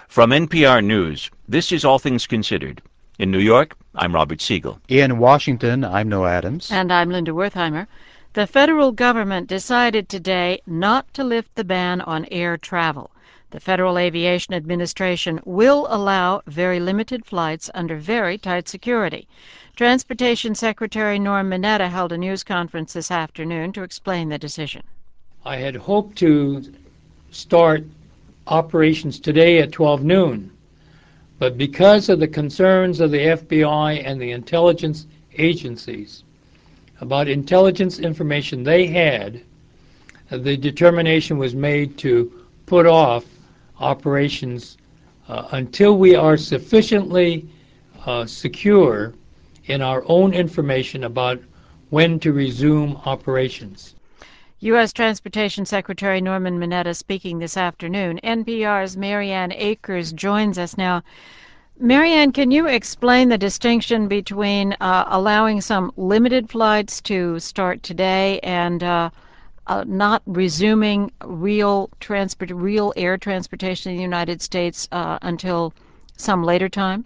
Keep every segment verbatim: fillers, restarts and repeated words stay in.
From N P R News, this is All Things Considered. In New York, I'm Robert Siegel. In Washington, I'm Noah Adams. And I'm Linda Wertheimer. The federal government decided today not to lift the ban on air travel. The Federal Aviation Administration will allow very limited flights under very tight security. Transportation Secretary Norm Mineta held a news conference this afternoon to explain the decision. I had hoped to start operations today at twelve noon, but because of the concerns of the F B I and the intelligence agencies about intelligence information they had, the determination was made to put off operations uh, until we are sufficiently uh, secure in our own information about when to resume operations. U S. Transportation Secretary Norman Mineta speaking this afternoon. N P R's Marianne Akers joins us now. Marianne, can you explain the distinction between uh, allowing some limited flights to start today and uh, uh, not resuming real transport, real air transportation in the United States uh, until some later time?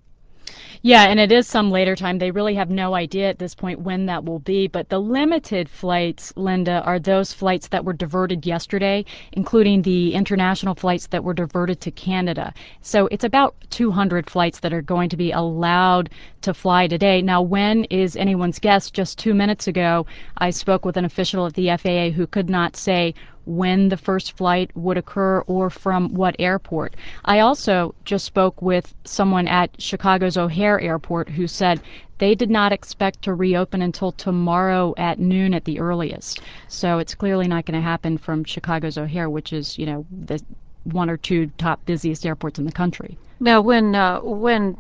Yeah, and it is some later time. They really have no idea at this point when that will be. But the limited flights, Linda, are those flights that were diverted yesterday, including the international flights that were diverted to Canada. So it's about two hundred flights that are going to be allowed to fly today. Now, when is anyone's guess? Just two minutes ago, I spoke with an official at the F A A who could not say when the first flight would occur or from what airport. I also just spoke with someone at Chicago's O'Hare Airport who said they did not expect to reopen until tomorrow at noon at the earliest. So it's clearly not going to happen from Chicago's O'Hare, which is, you know, the one or two top busiest airports in the country. Now, when uh, when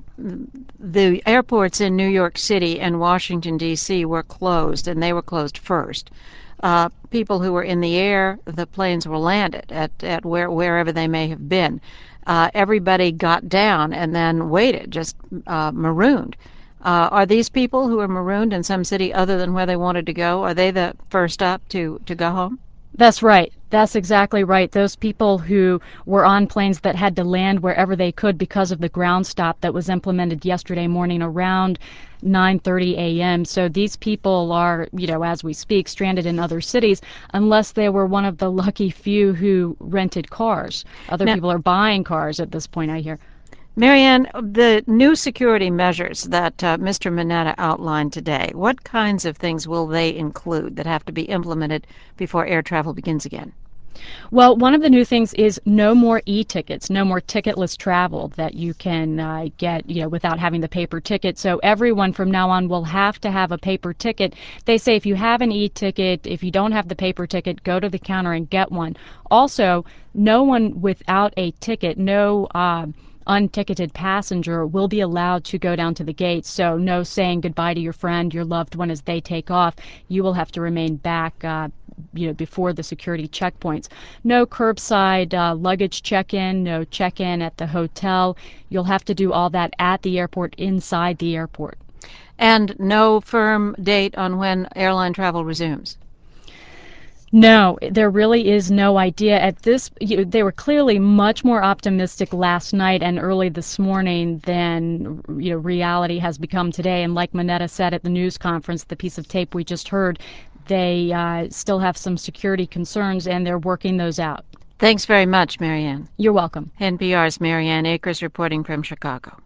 the airports in New York City and Washington, D C were closed, and they were closed first, Uh, people who were in the air, the planes were landed at, at where, wherever they may have been. Uh, everybody got down and then waited, just uh, marooned. Uh, are these people who are marooned in some city other than where they wanted to go, are they the first up to, to go home? That's right. That's exactly right. Those people who were on planes that had to land wherever they could because of the ground stop that was implemented yesterday morning around nine thirty a m So these people are, you know, as we speak, stranded in other cities unless they were one of the lucky few who rented cars. Other now, people are buying cars at this point, I hear. Marianne, the new security measures that uh, Mister Mineta outlined today, what kinds of things will they include that have to be implemented before air travel begins again? Well, one of the new things is no more e-tickets, no more ticketless travel that you can uh, get, you know, without having the paper ticket. So everyone from now on will have to have a paper ticket. They say if you have an e-ticket, if you don't have the paper ticket, go to the counter and get one. Also, no one without a ticket, no uh, unticketed passenger will be allowed to go down to the gate. So no saying goodbye to your friend, your loved one as they take off. You will have to remain back uh, you know, before the security checkpoints. No curbside uh, luggage check-in, no check-in at the hotel. You'll have to do all that at the airport, inside the airport. And no firm date on when airline travel resumes? No, there really is no idea. At this, you know, they were clearly much more optimistic last night and early this morning than, you know, reality has become today. And like Mineta said at the news conference, the piece of tape we just heard, they uh, still have some security concerns and they're working those out. Thanks very much, Marianne. You're welcome. N P R's Marianne Akers reporting from Chicago.